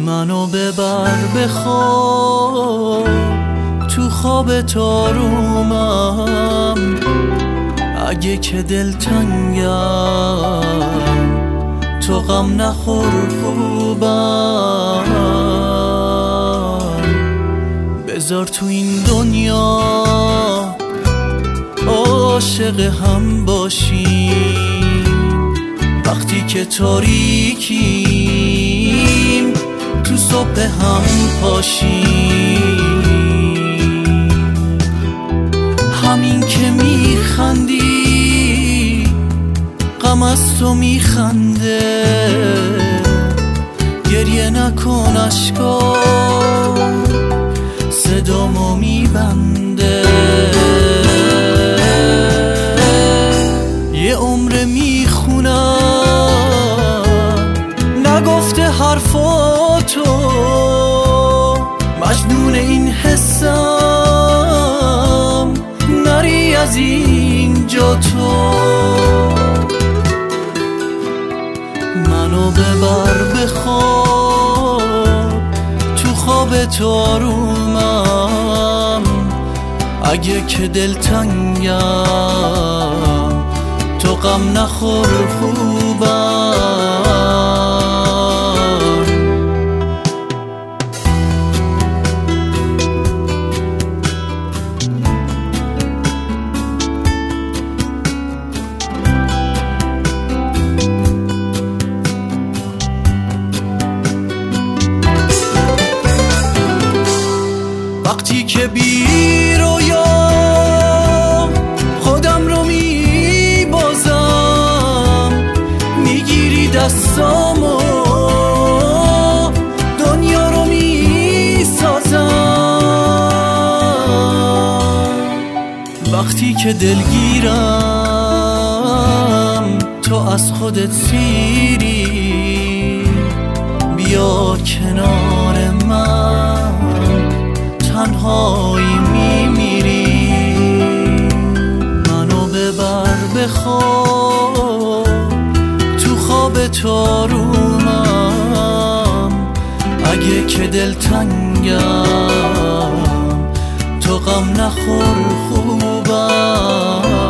منو ببر به خواب، تو خواب تارومم. اگه که دلتنگم تو غم نخور خوبم. بذار تو این دنیا عاشق هم باشیم، وقتی که تاریکیم تو صبح هم پاشیم. همین که میخندی غم از تو میخنده، گریه نکن اشکا صدامو میبنده. یه عمر میخونم نگفته حرفاتو، مجنون این حسم نری از اینجا تو. منو ببر به خواب، تو خواب تارومم. اگه که دلتنگم تو غم نخور خوبم. وقتی که بی رویا خودم رو میبازم، میگیری دستامو دنیا رو میسازم. وقتی که دلگیرم تو از خودت سیری، بیا کنار من تنهایی میمیری. منو ببر به خواب، تو خواب تارومم. اگه که دلتنگم تو غم نخور خوبم.